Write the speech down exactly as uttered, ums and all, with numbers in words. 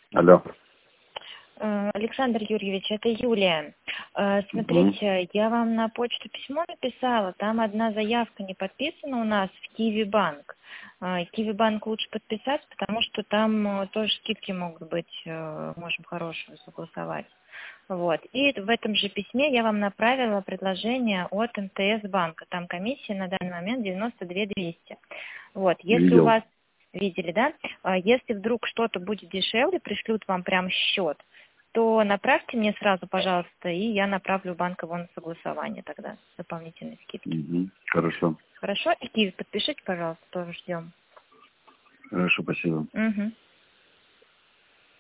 Алло. Александр Юрьевич, это Юлия. Смотрите, угу. я вам на почту письмо написала, там одна заявка не подписана у нас в Киви Банк. Киви Банк лучше подписать, потому что там тоже скидки могут быть, можем хорошие согласовать. Вот. И в этом же письме я вам направила предложение от эм тэ эс банка. Там комиссия на данный момент девяносто две тысячи двести. Вот. Если Видел. у вас видели, да? Если вдруг что-то будет дешевле, пришлют вам прям счет, то направьте мне сразу, пожалуйста, и я направлю в банк его на согласование тогда, дополнительные скидки. Угу. Хорошо. Хорошо? И Киви подпишите, пожалуйста, тоже ждем. Хорошо, спасибо. Угу.